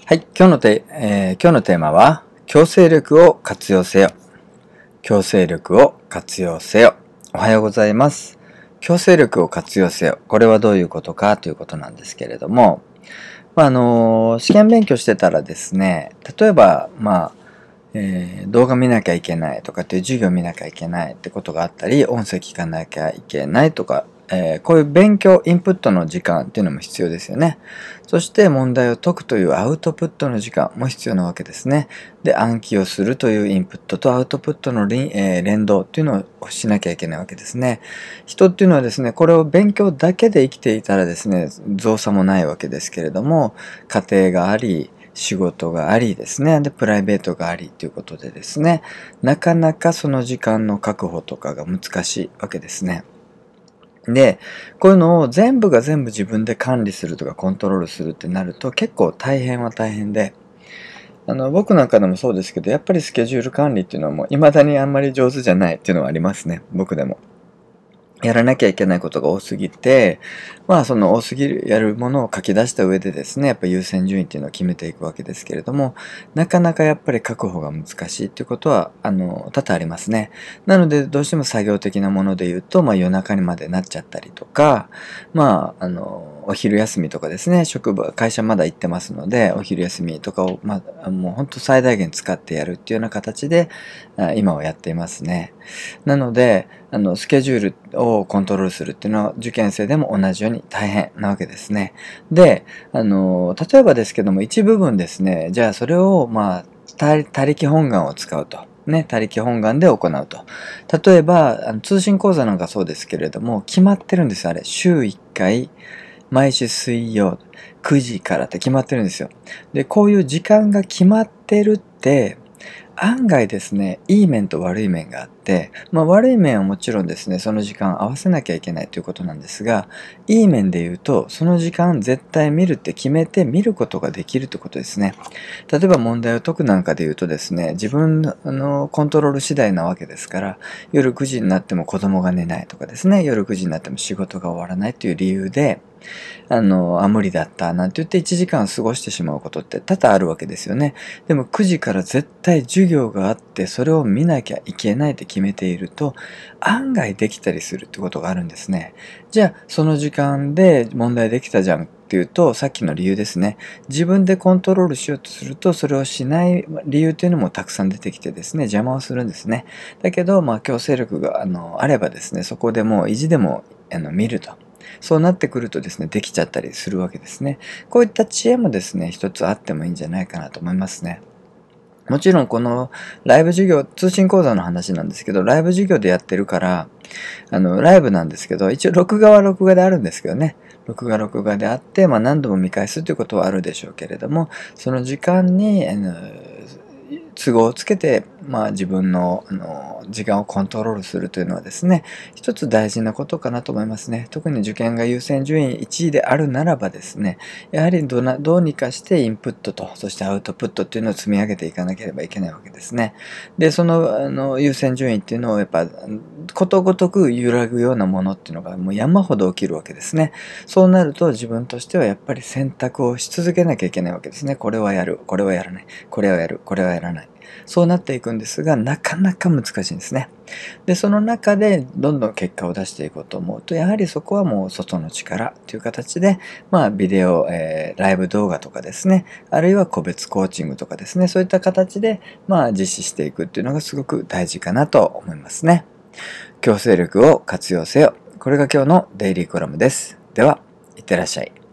はい、今日のテーマは、強制力を活用せよ。強制力を活用せよ。おはようございます。強制力を活用せよ。これはどういうことかということなんですけれども、試験勉強してたらですね、例えば、動画見なきゃいけないとかっていう授業見なきゃいけないってことがあったり、音声聞かなきゃいけないとか、こういう勉強、インプットの時間っていうのも必要ですよね。そして問題を解くというアウトプットの時間も必要なわけですね。で、暗記をするというインプットとアウトプットの連動っていうのをしなきゃいけないわけですね。人っていうのはですね、これを勉強だけで生きていたらですね、造作もないわけですけれども、家庭があり、仕事がありですね。で、プライベートがありということでですね、なかなかその時間の確保とかが難しいわけですね。で、こういうのを全部が全部自分で管理するとかコントロールするってなると結構大変は大変で、僕なんかでもそうですけど、やっぱりスケジュール管理っていうのはもう未だにあんまり上手じゃないっていうのはありますね。僕でも。やらなきゃいけないことが多すぎて、その多すぎるやるものを書き出した上でですね、やっぱり優先順位っていうのを決めていくわけですけれども、なかなかやっぱり確保が難しいっていうことは、多々ありますね。なので、どうしても作業的なもので言うと、夜中にまでなっちゃったりとか、お昼休みとかですね、会社まだ行ってますので、お昼休みとかを、もう本当最大限使ってやるっていうような形で、今はやっていますね。なので、スケジュールをコントロールするっていうのは受験生でも同じように大変なわけですね。で、例えばですけども一部分ですね、じゃあそれを他力本願を使うと。ね、他力本願で行うと。例えば、通信講座なんかそうですけれども、決まってるんですよ、あれ。週1回、毎週水曜、9時からって決まってるんですよ。で、こういう時間が決まってるって、案外ですね、いい面と悪い面があって、悪い面はもちろんですね、その時間合わせなきゃいけないということなんですが、いい面で言うと、その時間絶対見るって決めて見ることができるということですね。例えば問題を解くなんかで言うとですね、自分のコントロール次第なわけですから、夜9時になっても子供が寝ないとかですね、夜9時になっても仕事が終わらないという理由で、無理だったなんて言って1時間過ごしてしまうことって多々あるわけですよね。でも9時から絶対授業があってそれを見なきゃいけないって決めていると案外できたりするってことがあるんですね。じゃあその時間で問題できたじゃんっていうとさっきの理由ですね。自分でコントロールしようとするとそれをしない理由というのもたくさん出てきてですね邪魔をするんですね。だけど強制力があればですねそこでもう意地でも見ると。そうなってくるとですね、できちゃったりするわけですね。こういった知恵もですね、一つあってもいいんじゃないかなと思いますね。もちろんこのライブ授業、通信講座の話なんですけど、ライブ授業でやってるから、ライブなんですけど、一応録画は録画であるんですけどね。録画であって、何度も見返すということはあるでしょうけれども、その時間に、都合をつけて、自分の、時間をコントロールするというのはですね、一つ大事なことかなと思いますね。特に受験が優先順位1位であるならばですね、やはりどうにかしてインプットと、そしてアウトプットっていうのを積み上げていかなければいけないわけですね。で、その、優先順位っていうのをやっぱ、ことごとく揺らぐようなものっていうのがもう山ほど起きるわけですね。そうなると自分としてはやっぱり選択をし続けなきゃいけないわけですね。これはやる、これはやらない、これはやる、これはやらない。そうなっていくんですが、なかなか難しいんですね。で、その中でどんどん結果を出していこうと思うと、やはりそこはもう外の力という形で、ビデオ、ライブ動画とかですね、あるいは個別コーチングとかですね、そういった形で、実施していくっていうのがすごく大事かなと思いますね。強制力を活用せよ。これが今日のデイリーコラムです。では、いってらっしゃい。